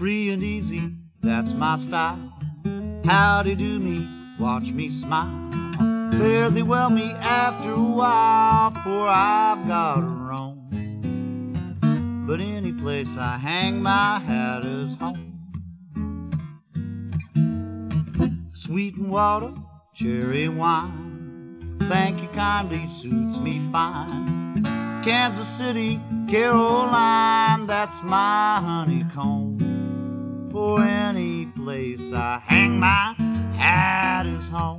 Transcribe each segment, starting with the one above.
Free and easy, that's my style. Howdy do me, watch me smile. Fare thee well me after a while, for I've got to roam. But any place I hang my hat is home. Sweetened water, cherry wine, thank you kindly, suits me fine. Kansas City, Caroline, that's my honeycomb. For any place I hang my hat is home.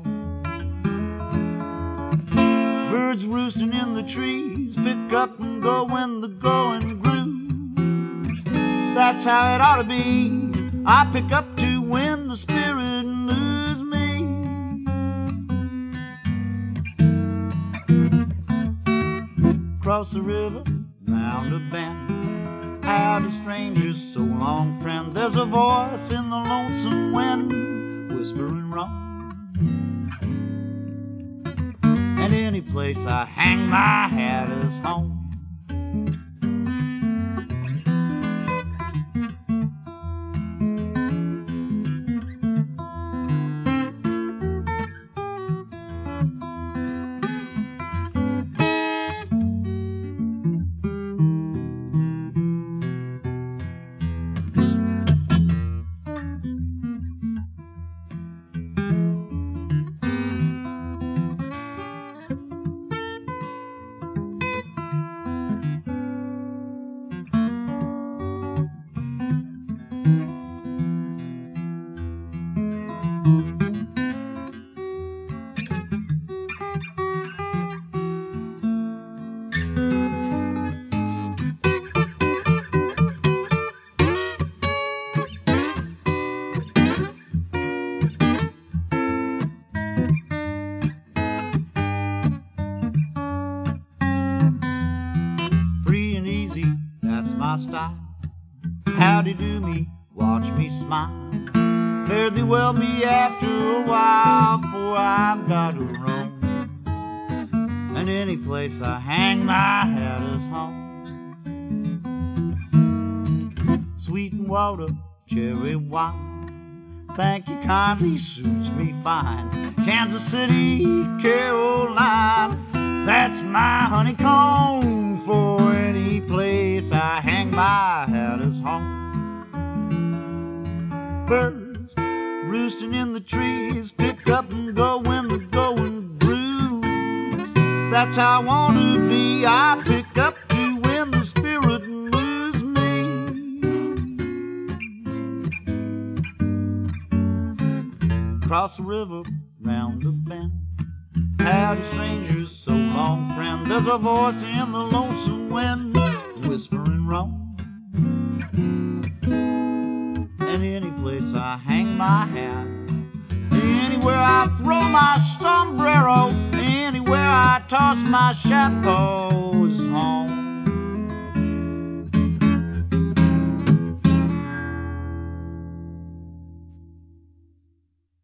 Birds roosting in the trees, pick up and go when the going grooves. That's how it ought to be. I pick up to when the spirit moves me. Cross the river, round a bend. Howdy strangers, so long friend. There's a voice in the lonesome wind, whispering wrong. And any place I hang my hat is home. My style. Howdy do me, watch me smile. Fare thee well me after a while, for I've got to roam. And any place I hang my hat is home. Sweetened water, cherry wine, thank you kindly, suits me fine. Kansas City, Caroline, that's my honeycomb. For any place I hang my hat is home. Birds roosting in the trees, pick up and go when the going grooves. That's how I want to be. I pick up to when the spirit moves me. Cross the river, round the bend. Howdy strangers, so long friend. There's a voice in the lonesome wind, whispering wrong. And any place I hang my hat, anywhere I throw my sombrero, anywhere I toss my chapeau is home.